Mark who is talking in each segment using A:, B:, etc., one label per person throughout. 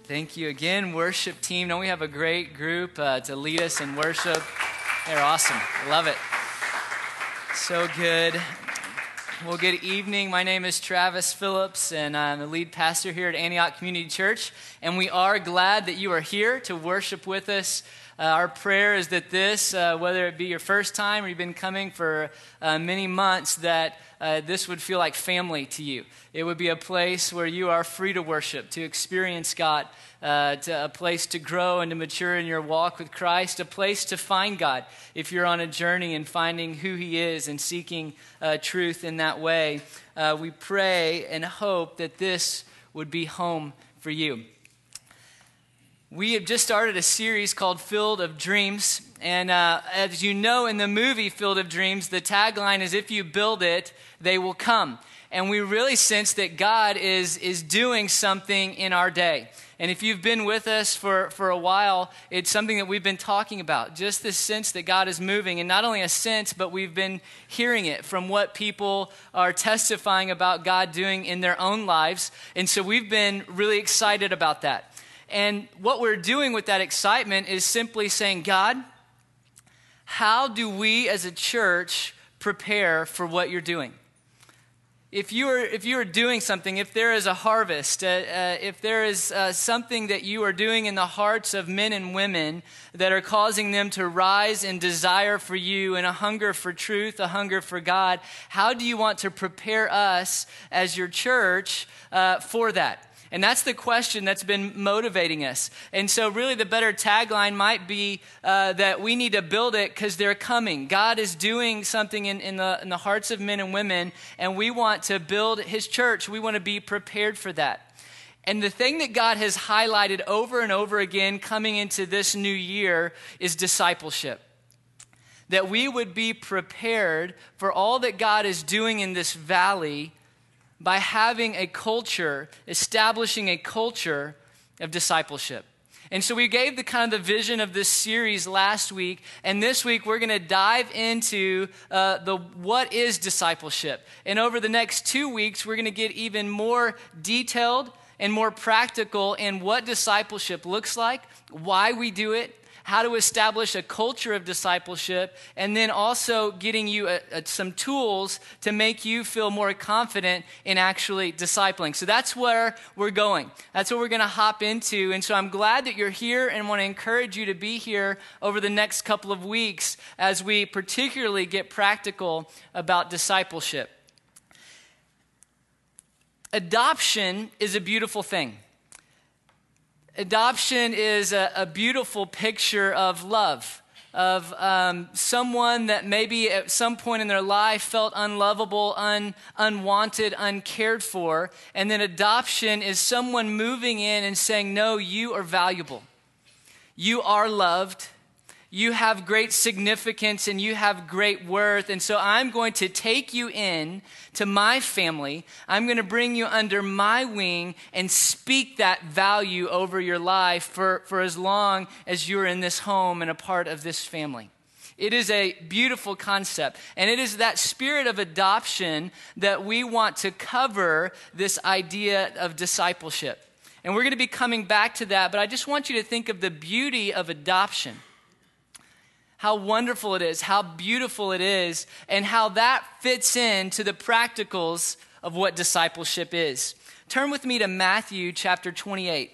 A: Thank you again, worship team. Don't we have a great group to lead us in worship? They're awesome. Love it. So good. Well, good evening. My name is Travis Phillips, and I'm the lead pastor here at Antioch Community Church. And we are glad that you are here to worship with us. Our prayer is that this, whether it be your first time or you've been coming for many months, that this would feel like family to you. It would be a place where you are free to worship, to experience God, to a place to grow and to mature in your walk with Christ, a place to find God if you're on a journey and finding who He is and seeking truth in that way. We pray and hope that this would be home for you. We have just started a series called Field of Dreams, and as you know, in the movie Field of Dreams, the tagline is, if you build it, they will come. And we really sense that God is doing something in our day. And if you've been with us for a while, it's something that we've been talking about, just this sense that God is moving. And not only a sense, but we've been hearing it from what people are testifying about God doing in their own lives. And so we've been really excited about that. And what we're doing with that excitement is simply saying, God, how do we as a church prepare for what you're doing? If you are doing something, if there is a harvest, if there is something that you are doing in the hearts of men and women that are causing them to rise in desire for you and a hunger for truth, a hunger for God, how do you want to prepare us as your church for that? And that's the question that's been motivating us. And so really the better tagline might be that we need to build it because they're coming. God is doing something in the hearts of men and women, and we want to build His church. We want to be prepared for that. And the thing that God has highlighted over and over again coming into this new year is discipleship. That we would be prepared for all that God is doing in this valley by having a culture, establishing a culture of discipleship. And so we gave the kind of the vision of this series last week, and this week we're going to dive into what is discipleship. And over the next 2 weeks, we're going to get even more detailed and more practical in what discipleship looks like, why we do it, how to establish a culture of discipleship, and then also getting you some tools to make you feel more confident in actually discipling. So that's where we're going. That's what we're going to hop into. And so I'm glad that you're here and want to encourage you to be here over the next couple of weeks as we particularly get practical about discipleship. Adoption is a beautiful thing. Adoption is a beautiful picture of love, of someone that maybe at some point in their life felt unlovable, unwanted, uncared for. And then adoption is someone moving in and saying, no, you are valuable. You are loved. You have great significance and you have great worth. And so I'm going to take you in to my family. I'm going to bring you under my wing and speak that value over your life for as long as you're in this home and a part of this family. It is a beautiful concept. And it is that spirit of adoption that we want to cover this idea of discipleship. And we're going to be coming back to that, but I just want you to think of the beauty of adoption. How wonderful it is, how beautiful it is, and how that fits into the practicals of what discipleship is. Turn with me to Matthew chapter 28.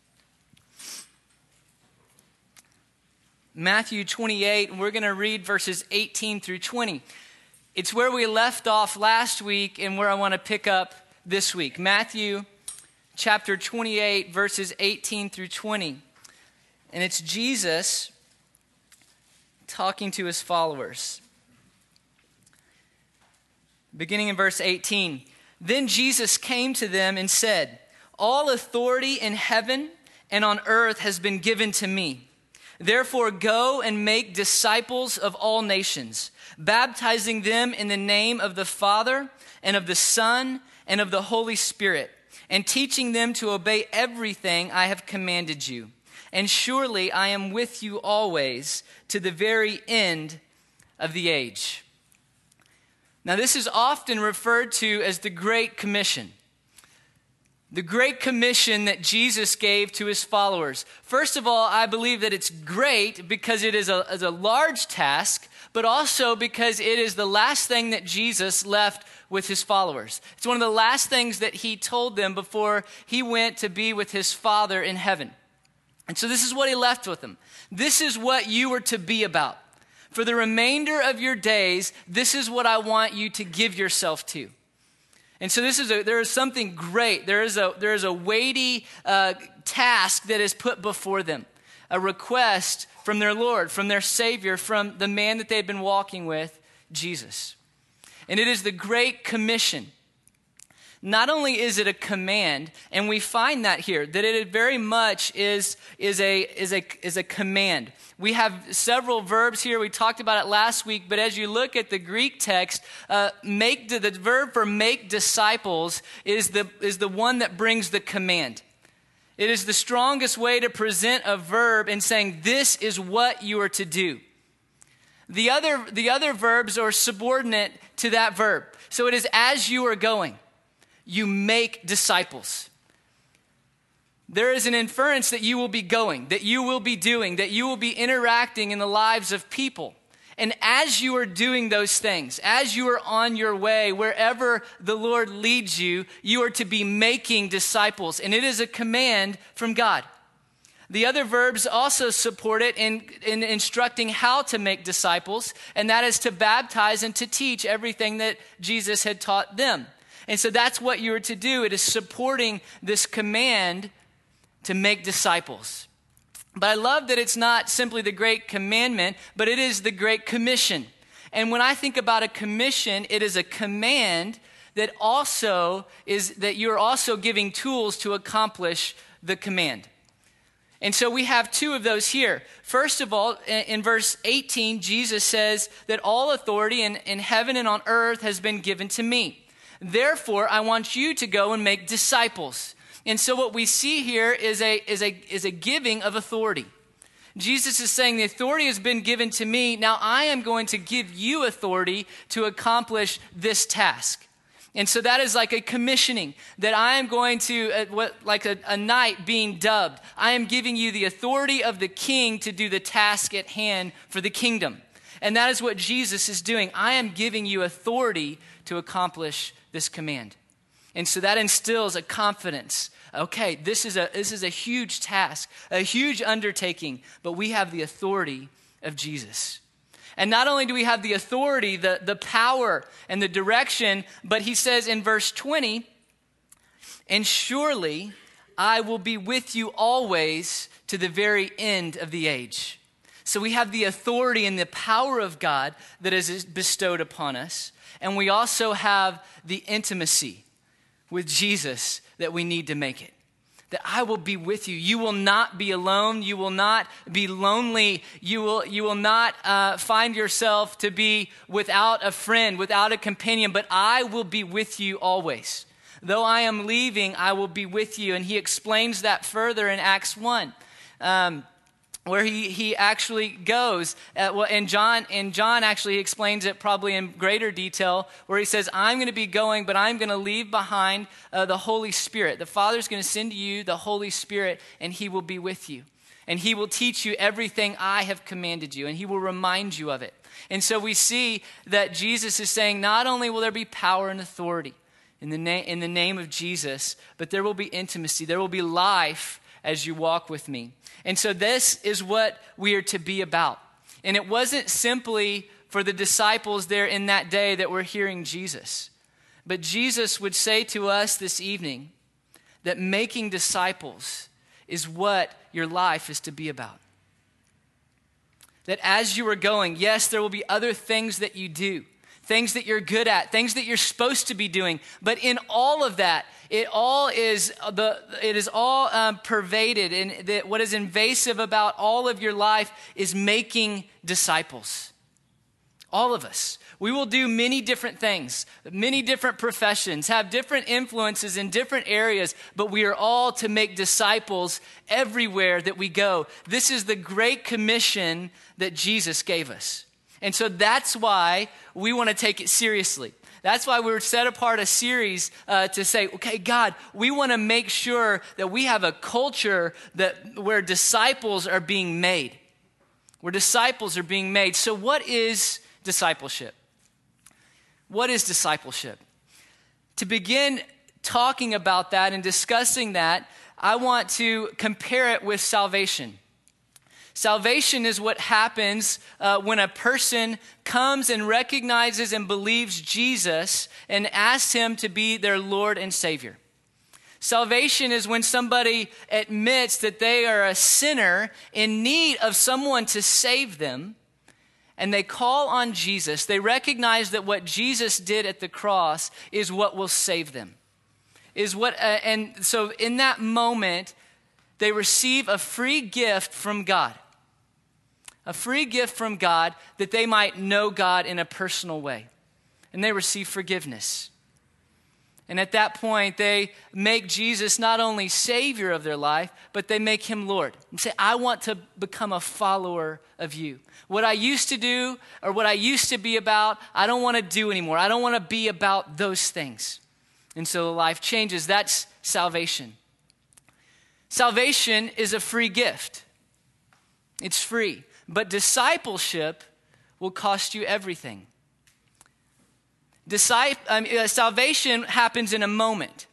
A: Matthew 28, and we're going to read verses 18 through 20. It's where we left off last week and where I want to pick up this week. Matthew chapter 28, verses 18 through 20. And it's Jesus talking to his followers. Beginning in verse 18. Then Jesus came to them and said, all authority in heaven and on earth has been given to me. Therefore go and make disciples of all nations, baptizing them in the name of the Father and of the Son and of the Holy Spirit, and teaching them to obey everything I have commanded you. And surely I am with you always to the very end of the age. Now, this is often referred to as the Great Commission. The Great Commission that Jesus gave to his followers. First of all, I believe that it's great because it is a large task, but also because it is the last thing that Jesus left with his followers. It's one of the last things that he told them before he went to be with his Father in heaven. And so this is what he left with them. This is what you are to be about. For the remainder of your days, this is what I want you to give yourself to. And so there is something great. There is a weighty task that is put before them. A request from their Lord, from their Savior, from the man that they've been walking with, Jesus. And it is the Great Commission. Not only is it a command, and we find that here, that it very much is a command. We have several verbs here. We talked about it last week, but as you look at the Greek text, the verb for make disciples is the one that brings the command. It is the strongest way to present a verb in saying this is what you are to do. The other verbs are subordinate to that verb. So it is as you are going, you make disciples. There is an inference that you will be going, that you will be doing, that you will be interacting in the lives of people. And as you are doing those things, as you are on your way, wherever the Lord leads you, you are to be making disciples. And it is a command from God. The other verbs also support it in instructing how to make disciples, and that is to baptize and to teach everything that Jesus had taught them. And so that's what you are to do. It is supporting this command to make disciples. But I love that it's not simply the Great Commandment, but it is the Great Commission. And when I think about a commission, it is a command that you're also giving tools to accomplish the command. And so we have two of those here. First of all, in verse 18, Jesus says that all authority in heaven and on earth has been given to me. Therefore, I want you to go and make disciples. And so what we see here is a giving of authority. Jesus is saying the authority has been given to me. Now I am going to give you authority to accomplish this task. And so that is like a commissioning, that I am going to, like a knight being dubbed. I am giving you the authority of the king to do the task at hand for the kingdom. And that is what Jesus is doing. I am giving you authority to accomplish this command. And so that instills a confidence. Okay, this is a huge task, a huge undertaking, but we have the authority of Jesus. And not only do we have the authority, the power and the direction, but he says in verse 20, and surely I will be with you always to the very end of the age. So we have the authority and the power of God that is bestowed upon us. And we also have the intimacy with Jesus that we need to make it. That I will be with you. You will not be alone. You will not be lonely. You will not find yourself to be without a friend, without a companion, but I will be with you always. Though I am leaving, I will be with you. And he explains that further in Acts 1. Where he actually goes, and John actually explains it probably in greater detail, where he says, I'm going to be going, but I'm going to leave behind the Holy Spirit. The Father's going to send to you the Holy Spirit, and he will be with you. And he will teach you everything I have commanded you, and he will remind you of it. And so we see that Jesus is saying, not only will there be power and authority in the name of Jesus, but there will be intimacy, there will be life as you walk with me. And so this is what we are to be about. And it wasn't simply for the disciples there in that day that were hearing Jesus. But Jesus would say to us this evening that making disciples is what your life is to be about. That as you are going, yes, there will be other things that you do, things that you're good at, things that you're supposed to be doing. But in all of that, it is all pervaded, and what is invasive about all of your life is making disciples. All of us. We will do many different things, many different professions, have different influences in different areas, but we are all to make disciples everywhere that we go. This is the great commission that Jesus gave us. And so that's why we want to take it seriously. That's why we were set apart a series to say, okay, God, we want to make sure that we have a culture where disciples are being made. Where disciples are being made. So what is discipleship? What is discipleship? To begin talking about that and discussing that, I want to compare it with salvation. Salvation is what happens when a person comes and recognizes and believes Jesus and asks him to be their Lord and Savior. Salvation is when somebody admits that they are a sinner in need of someone to save them, and they call on Jesus. They recognize that what Jesus did at the cross is what will save them. And so in that moment, they receive a free gift from God. A free gift from God that they might know God in a personal way. And they receive forgiveness. And at that point, they make Jesus not only Savior of their life, but they make him Lord. And say, I want to become a follower of you. What I used to do or what I used to be about, I don't want to do anymore. I don't want to be about those things. And so life changes. That's salvation. Salvation is a free gift. It's free. But discipleship will cost you everything. Salvation happens in a moment,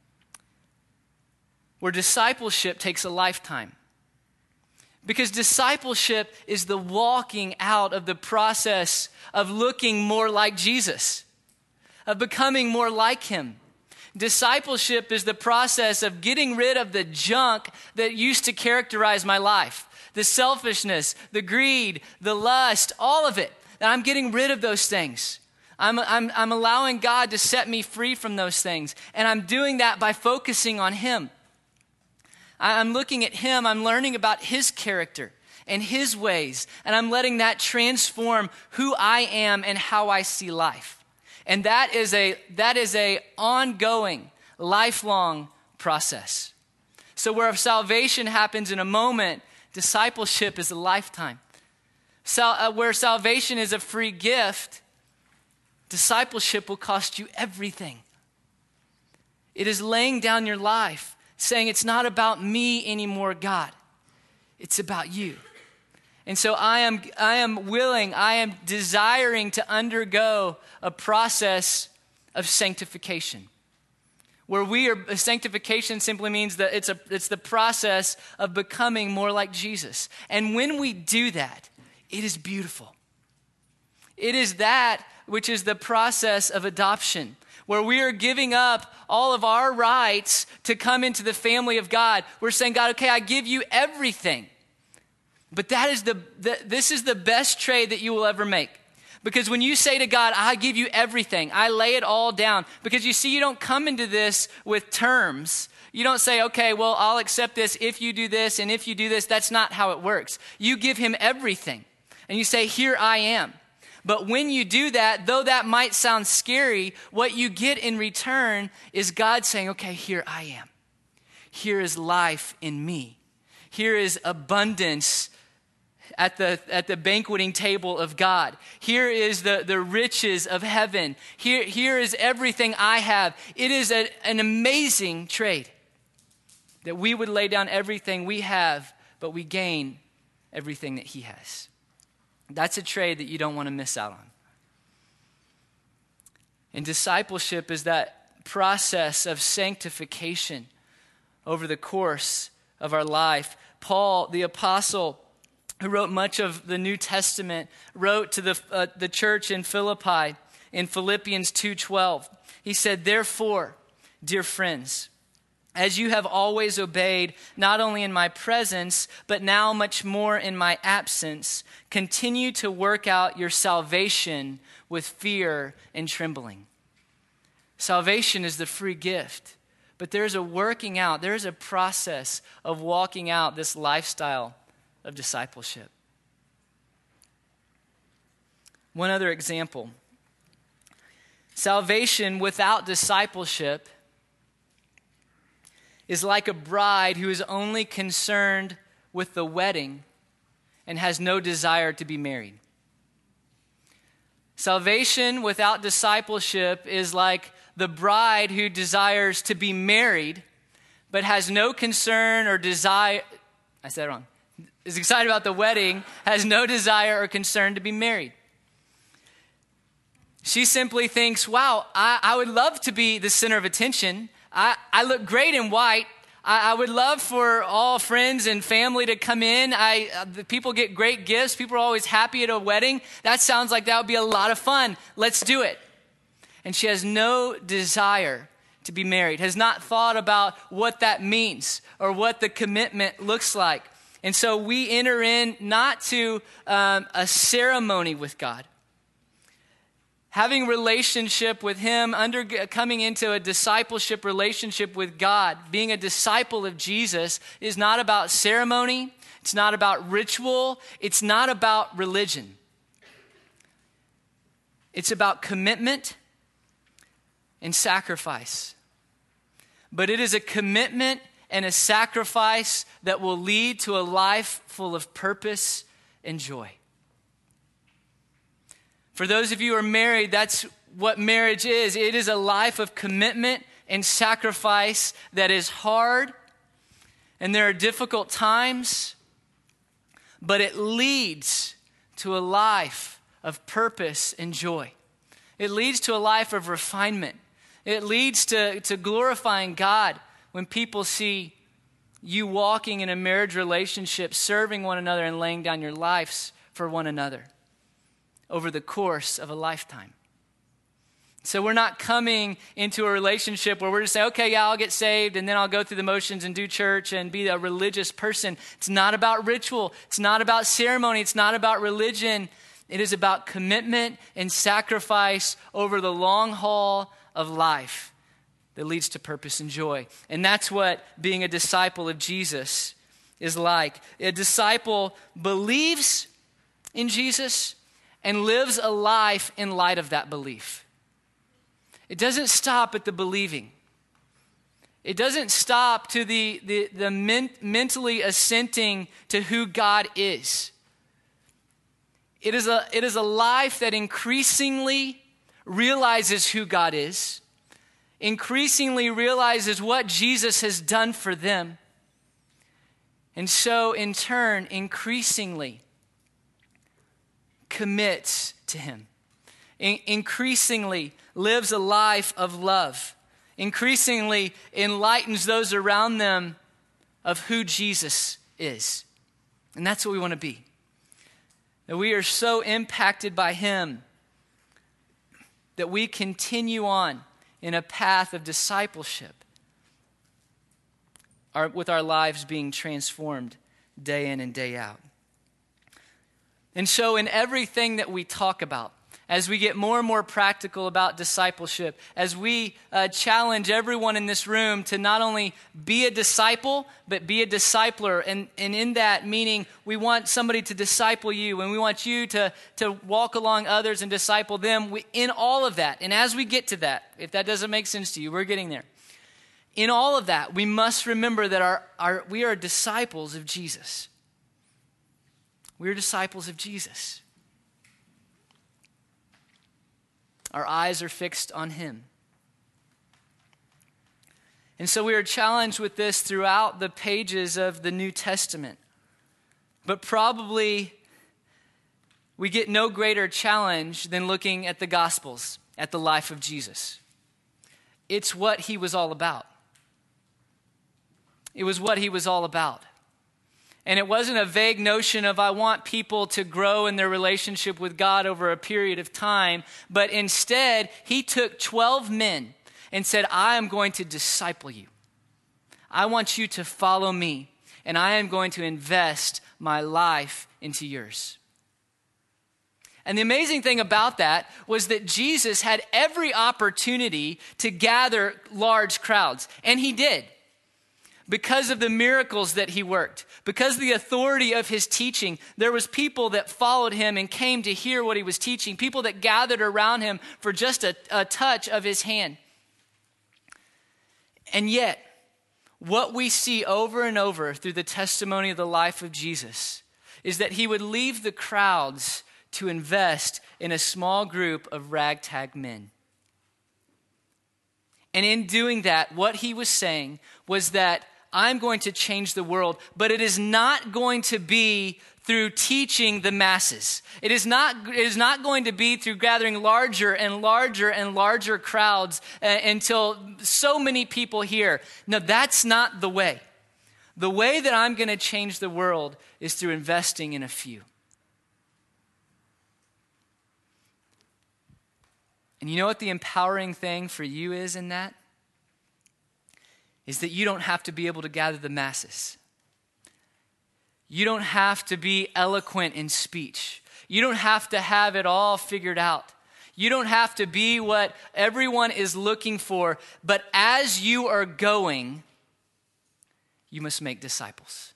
A: where discipleship takes a lifetime. Because discipleship is the walking out of the process of looking more like Jesus, of becoming more like him. Discipleship is the process of getting rid of the junk that used to characterize my life. The selfishness, the greed, the lust, all of it. And I'm getting rid of those things. I'm allowing God to set me free from those things. And I'm doing that by focusing on him. I'm looking at him. I'm learning about his character and his ways. And I'm letting that transform who I am and how I see life. And that is a ongoing, lifelong process. So where salvation happens in a moment, discipleship is a lifetime. Where salvation is a free gift, discipleship will cost you everything. It is laying down your life, saying it's not about me anymore, God. It's about you. And so I am desiring to undergo a process of sanctification. Sanctification simply means that it's the process of becoming more like Jesus. And when we do that, it is beautiful. It is that which is the process of adoption, where we are giving up all of our rights to come into the family of God. We're saying, God, okay, I give you everything. But this is the best trade that you will ever make. Because when you say to God, I give you everything, I lay it all down. Because you see, you don't come into this with terms. You don't say, okay, well, I'll accept this if you do this and if you do this. That's not how it works. You give him everything. And you say, here I am. But when you do that, though that might sound scary, what you get in return is God saying, okay, here I am. Here is life in me. Here is abundance at the banqueting table of God. Here is the riches of heaven. Here is everything I have. It is an amazing trade that we would lay down everything we have, but we gain everything that he has. That's a trade that you don't want to miss out on. And discipleship is that process of sanctification over the course of our life. Paul, the apostle, who wrote much of the New Testament, wrote to the church in Philippi in Philippians 2:12. He said, therefore, dear friends, as you have always obeyed, not only in my presence, but now much more in my absence, continue to work out your salvation with fear and trembling. Salvation is the free gift, but there's a working out, there's a process of walking out this lifestyle of discipleship. One other example. Salvation without discipleship is like a bride who is only concerned with the wedding and has no desire to be married. Salvation without discipleship is like the bride who desires to be married, but has no concern or desire, I said it wrong, is excited about the wedding, has no desire or concern to be married. She simply thinks, wow, I would love to be the center of attention. I look great in white. I would love for all friends and family to come in. The people get great gifts. People are always happy at a wedding. That sounds like that would be a lot of fun. Let's do it. And she has no desire to be married, has not thought about what that means or what the commitment looks like. And so we enter in not to a ceremony with God. Having relationship with him, coming into a discipleship relationship with God, being a disciple of Jesus is not about ceremony. It's not about ritual. It's not about religion. It's about commitment and sacrifice. But it is a commitment and a sacrifice that will lead to a life full of purpose and joy. For those of you who are married, that's what marriage is. It is a life of commitment and sacrifice that is hard, and there are difficult times, but it leads to a life of purpose and joy. It leads to a life of refinement. It leads to glorifying God when people see you walking in a marriage relationship, serving one another and laying down your lives for one another over the course of a lifetime. So we're not coming into a relationship where we're just saying, okay, yeah, I'll get saved and then I'll go through the motions and do church and be a religious person. It's not about ritual. It's not about ceremony. It's not about religion. It is about commitment and sacrifice over the long haul of life that leads to purpose and joy. And that's what being a disciple of Jesus is like. A disciple believes in Jesus and lives a life in light of that belief. It doesn't stop at the believing. It doesn't stop to the mentally assenting to who God is. It is a life that increasingly realizes who God is, increasingly realizes what Jesus has done for them, and so in turn increasingly commits to him, increasingly lives a life of love, increasingly enlightens those around them of who Jesus is. And that's what we want to be. That we are so impacted by him that we continue on in a path of discipleship, with our lives being transformed day in and day out. And so in everything that we talk about, as we get more and more practical about discipleship, as we challenge everyone in this room to not only be a disciple, but be a discipler. And in that meaning, we want somebody to disciple you, and we want you to walk along others and disciple them. In all of that, and as we get to that, if that doesn't make sense to you, we're getting there. In all of that, we must remember that we are disciples of Jesus. We are disciples of Jesus. Our eyes are fixed on him. And so we are challenged with this throughout the pages of the New Testament. But probably we get no greater challenge than looking at the Gospels, at the life of Jesus. It's what he was all about. It was what he was all about. And it wasn't a vague notion of I want people to grow in their relationship with God over a period of time, but instead he took 12 men and said, I am going to disciple you. I want you to follow me, and I am going to invest my life into yours. And the amazing thing about that was that Jesus had every opportunity to gather large crowds, and he did. Because of the miracles that he worked, because of the authority of his teaching, there was people that followed him and came to hear what he was teaching, people that gathered around him for just a touch of his hand. And yet, what we see over and over through the testimony of the life of Jesus is that he would leave the crowds to invest in a small group of ragtag men. And in doing that, what he was saying was that I'm going to change the world, but it is not going to be through teaching the masses. It is not going to be through gathering larger and larger and larger crowds until so many people hear. No, that's not the way. The way that I'm going to change the world is through investing in a few. And you know what the empowering thing for you is in that? Is that you don't have to be able to gather the masses. You don't have to be eloquent in speech. You don't have to have it all figured out. You don't have to be what everyone is looking for. But as you are going, you must make disciples.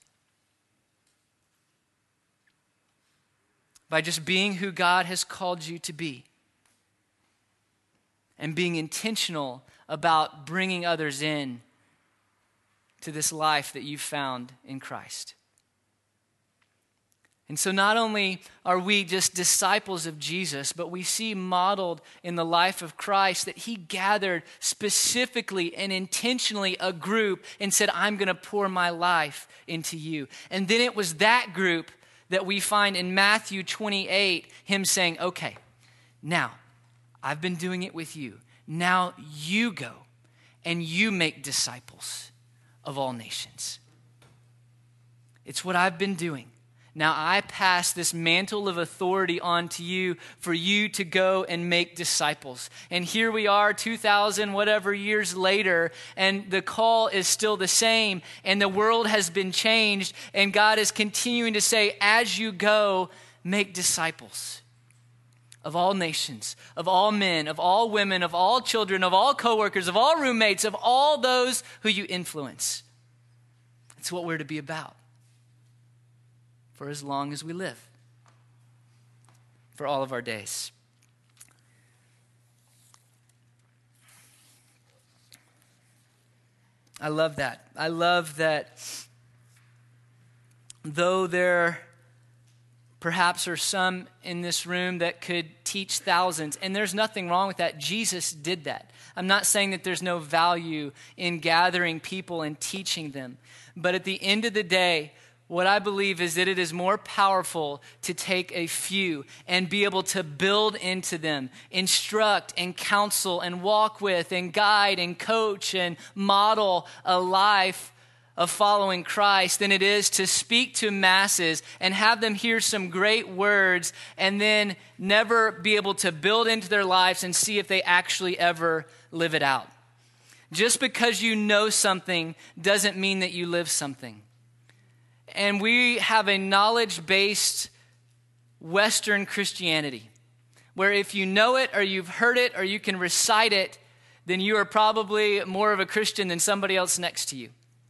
A: By just being who God has called you to be. And being intentional about bringing others in to this life that you've found in Christ. And so not only are we just disciples of Jesus, but we see modeled in the life of Christ that he gathered specifically and intentionally a group and said, I'm going to pour my life into you. And then it was that group that we find in Matthew 28, him saying, okay, now I've been doing it with you. Now you go and you make disciples of all nations. It's what I've been doing. Now I pass this mantle of authority on to you for you to go and make disciples. And here we are 2,000 whatever years later, and the call is still the same, and the world has been changed, and God is continuing to say, as you go, make disciples of all nations, of all men, of all women, of all children, of all coworkers, of all roommates, of all those who you influence. It's what we're to be about for as long as we live, for all of our days. I love that. I love that though there perhaps are some in this room that could teach thousands, and there's nothing wrong with that. Jesus did that. I'm not saying that there's no value in gathering people and teaching them. But at the end of the day, what I believe is that it is more powerful to take a few and be able to build into them, instruct and counsel and walk with and guide and coach and model a life of following Christ than it is to speak to masses and have them hear some great words and then never be able to build into their lives and see if they actually ever live it out. Just because you know something doesn't mean that you live something. And we have a knowledge-based Western Christianity where if you know it or you've heard it or you can recite it, then you are probably more of a Christian than somebody else next to you.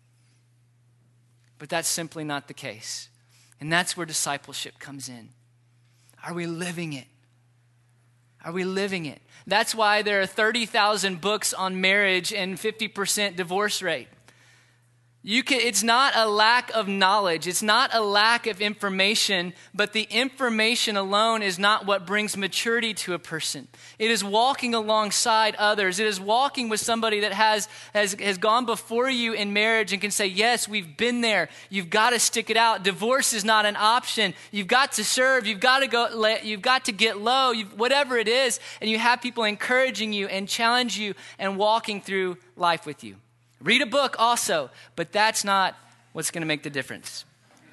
A: But that's simply not the case. And that's where discipleship comes in. Are we living it? Are we living it? That's why there are 30,000 books on marriage and 50% divorce rate. It's not a lack of knowledge. It's not a lack of information, but the information alone is not what brings maturity to a person. It is walking alongside others. It is walking with somebody that has gone before you in marriage and can say, yes, we've been there. You've got to stick it out. Divorce is not an option. You've got to serve. You've got to get low, whatever it is. And you have people encouraging you and challenge you and walking through life with you. Read a book also, but that's not what's going to make the difference.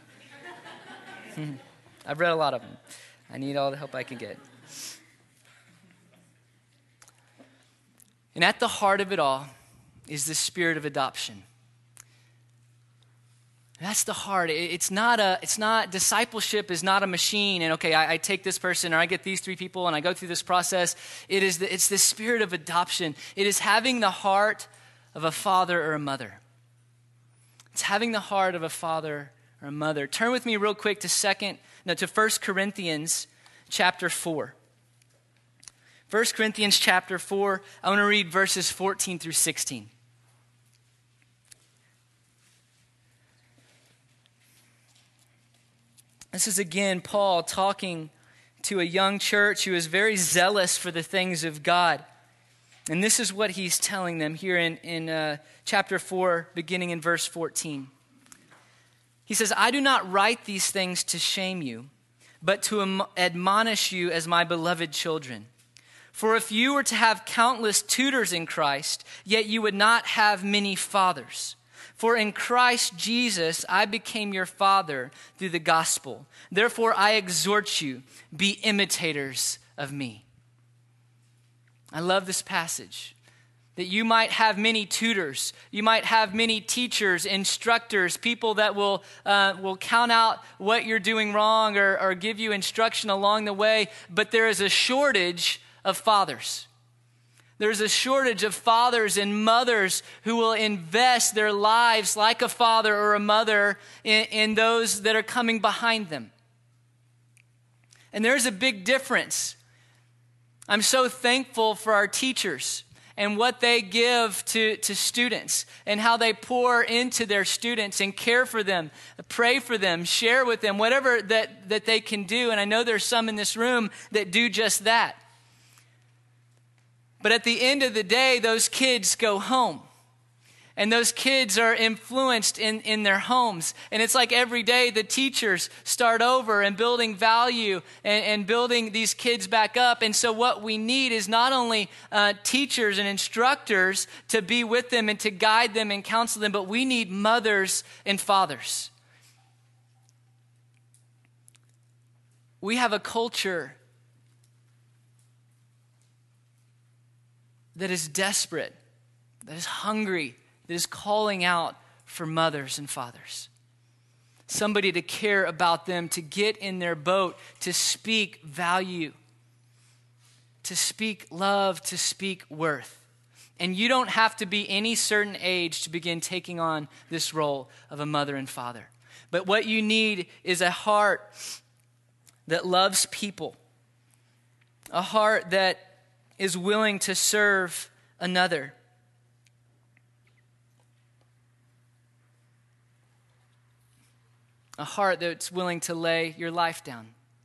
A: I've read a lot of them. I need all the help I can get. And at the heart of it all is the spirit of adoption. That's the heart. Discipleship is not a machine and okay, I take this person or I get these 3 people and I go through this process. It's the spirit of adoption. It is having the heart of a father or a mother. It's having the heart of a father or a mother. Turn with me real quick to 1 Corinthians chapter 4. 1 Corinthians chapter 4, I want to read verses 14 through 16. This is again Paul talking to a young church who is very zealous for the things of God. And this is what he's telling them here in chapter 4, beginning in verse 14. He says, I do not write these things to shame you, but to admonish you as my beloved children. For if you were to have countless tutors in Christ, yet you would not have many fathers. For in Christ Jesus I became your father through the gospel. Therefore I exhort you, be imitators of me. I love this passage. That you might have many tutors, you might have many teachers, instructors, people that will count out what you're doing wrong or give you instruction along the way. But there is a shortage of fathers. There's a shortage of fathers and mothers who will invest their lives like a father or a mother in those that are coming behind them. And there's a big difference. I'm so thankful for our teachers and what they give to students and how they pour into their students and care for them, pray for them, share with them, whatever that they can do. And I know there's some in this room that do just that. But at the end of the day, those kids go home. And those kids are influenced in their homes. And it's like every day the teachers start over and building value and building these kids back up. And so what we need is not only teachers and instructors to be with them and to guide them and counsel them, but we need mothers and fathers. We have a culture that is desperate, that is hungry, that is calling out for mothers and fathers. Somebody to care about them, to get in their boat, to speak value, to speak love, to speak worth. And you don't have to be any certain age to begin taking on this role of a mother and father. But what you need is a heart that loves people, a heart that is willing to serve another. A heart that's willing to lay your life down.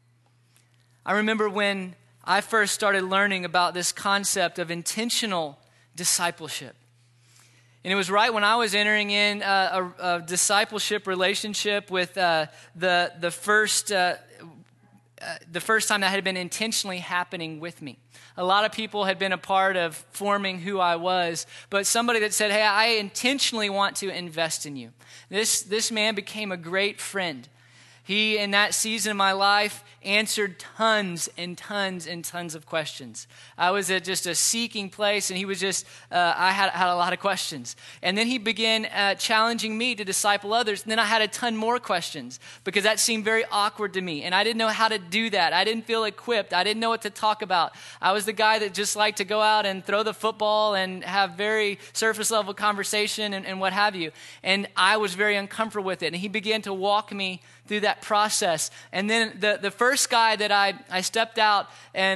A: I remember when I first started learning about this concept of intentional discipleship. And it was right when I was entering in a discipleship relationship with the first time that had been intentionally happening with me. A lot of people had been a part of forming who I was, but somebody that said, hey, I intentionally want to invest in you. This man became a great friend. He, in that season of my life, answered tons and tons and tons of questions. I was at just a seeking place, and he was just, I had a lot of questions. And then he began challenging me to disciple others. And then I had a ton more questions because that seemed very awkward to me. And I didn't know how to do that. I didn't feel equipped. I didn't know what to talk about. I was the guy that just liked to go out and throw the football and have very surface level conversation and what have you. And I was very uncomfortable with it. And he began to walk me through that process. And then the first guy that I stepped out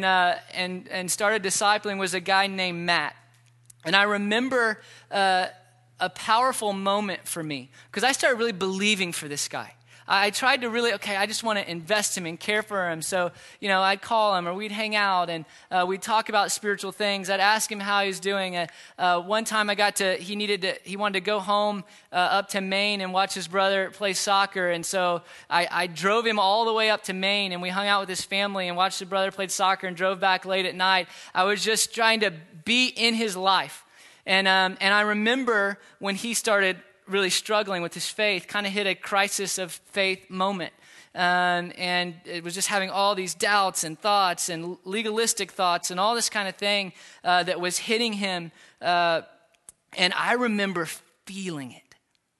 A: and started discipling was a guy named Matt. And I remember a powerful moment for me because I started really believing for this guy. I tried to really, I just want to invest him and care for him. So, I'd call him or we'd hang out and we'd talk about spiritual things. I'd ask him how he's doing. One time he wanted to go home up to Maine and watch his brother play soccer. And so I drove him all the way up to Maine and we hung out with his family and watched his brother play soccer and drove back late at night. I was just trying to be in his life. And I remember when he started really struggling with his faith, kind of hit a crisis of faith moment. And it was just having all these doubts and thoughts and legalistic thoughts and all this kind of thing that was hitting him. And I remember feeling it.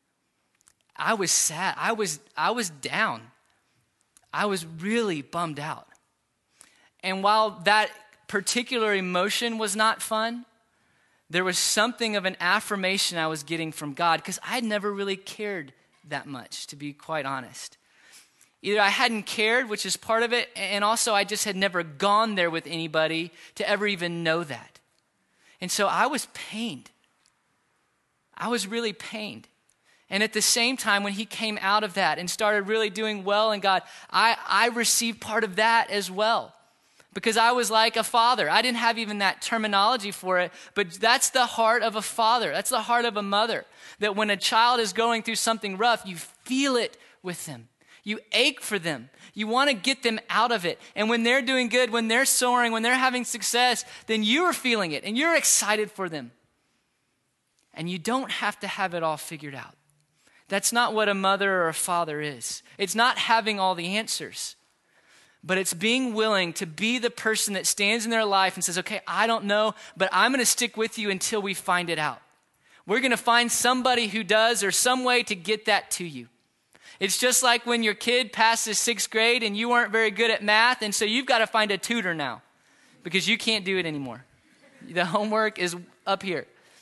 A: I was sad. I was down. I was really bummed out. And while that particular emotion was not fun, there was something of an affirmation I was getting from God because I'd never really cared that much, to be quite honest. Either I hadn't cared, which is part of it, and also I just had never gone there with anybody to ever even know that. And so I was pained. I was really pained. And at the same time, when he came out of that and started really doing well in God, I received part of that as well. Because I was like a father. I didn't have even that terminology for it, but that's the heart of a father. That's the heart of a mother. That when a child is going through something rough, you feel it with them. You ache for them. You want to get them out of it. And when they're doing good, when they're soaring, when they're having success, then you're feeling it and you're excited for them. And you don't have to have it all figured out. That's not what a mother or a father is. It's not having all the answers. But it's being willing to be the person that stands in their life and says, okay, I don't know, but I'm going to stick with you until we find it out. We're going to find somebody who does or some way to get that to you. It's just like when your kid passes 6th grade and you weren't very good at math, and so you've got to find a tutor now because you can't do it anymore. The homework is up here.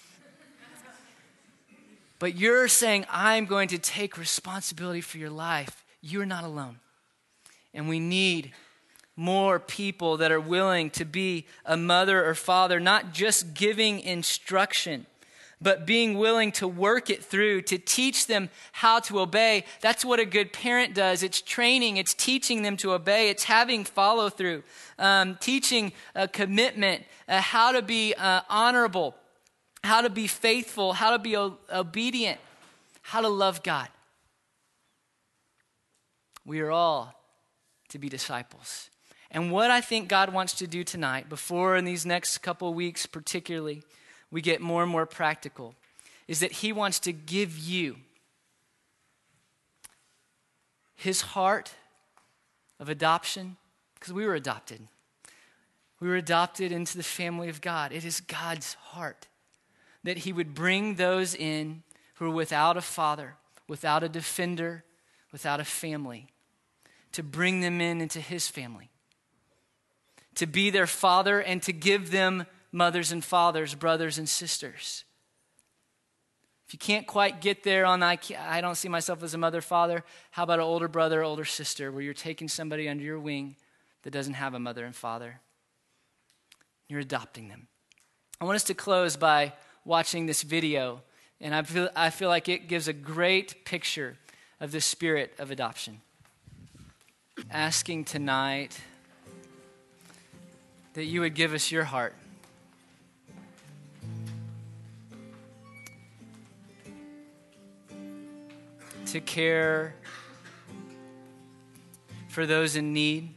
A: But you're saying, I'm going to take responsibility for your life. You're not alone. And we need more people that are willing to be a mother or father, not just giving instruction, but being willing to work it through, to teach them how to obey. That's what a good parent does. It's training, it's teaching them to obey, it's having follow through, teaching a commitment, how to be honorable, how to be faithful, how to be obedient, how to love God. We are all to be disciples. And what I think God wants to do tonight, before in these next couple of weeks particularly, we get more and more practical, is that he wants to give you his heart of adoption, because we were adopted. We were adopted into the family of God. It is God's heart that he would bring those in who are without a father, without a defender, without a family, to bring them into his family, to be their father and to give them mothers and fathers, brothers and sisters. If you can't quite get there on, I don't see myself as a mother, father, how about an older brother, older sister, where you're taking somebody under your wing that doesn't have a mother and father? You're adopting them. I want us to close by watching this video, and I feel like it gives a great picture of the spirit of adoption. Asking tonight that you would give us your heart. To care for those in need.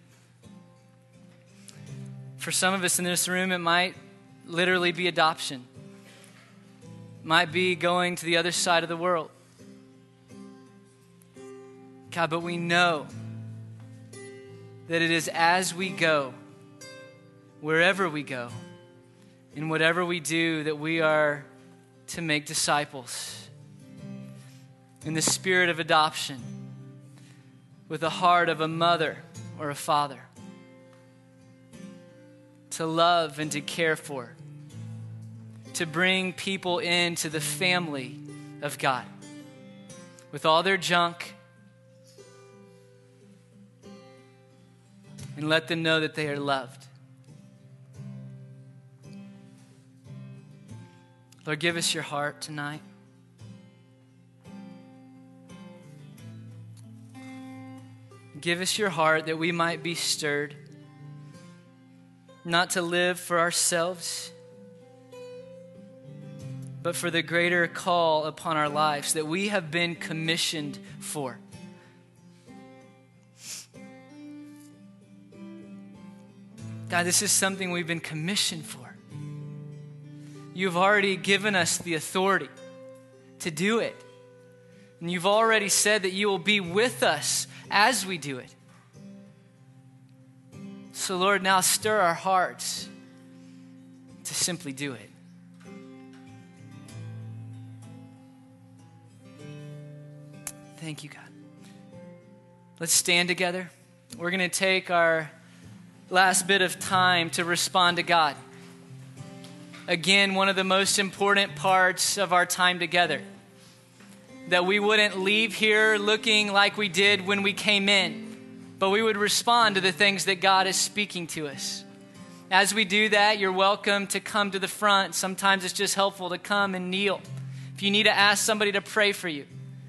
A: For some of us in this room, it might literally be adoption. It might be going to the other side of the world. God, but we know that it is as we go, wherever we go, in whatever we do, that we are to make disciples in the spirit of adoption, with the heart of a mother or a father, to love and to care for, to bring people into the family of God with all their junk, and let them know that they are loved. Lord, give us your heart tonight. Give us your heart that we might be stirred, not to live for ourselves, but for the greater call upon our lives that we have been commissioned for. God, this is something we've been commissioned for. You've already given us the authority to do it. And you've already said that you will be with us as we do it. So Lord, now stir our hearts to simply do it. Thank you, God. Let's stand together. We're going to take our last bit of time to respond to God. Again, one of the most important parts of our time together. That we wouldn't leave here looking like we did when we came in, but we would respond to the things that God is speaking to us. As we do that, you're welcome to come to the front. Sometimes it's just helpful to come and kneel. If you need to ask somebody to pray for you,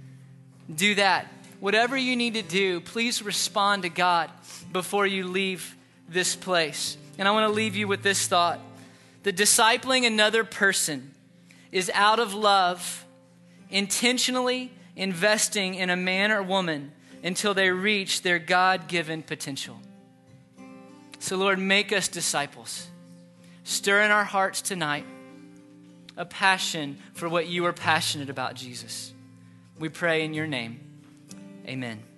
A: do that. Whatever you need to do, please respond to God before you leave this place. And I want to leave you with this thought. The discipling another person is out of love, intentionally investing in a man or woman until they reach their God-given potential. So Lord, make us disciples. Stir in our hearts tonight a passion for what you are passionate about, Jesus. We pray in your name. Amen.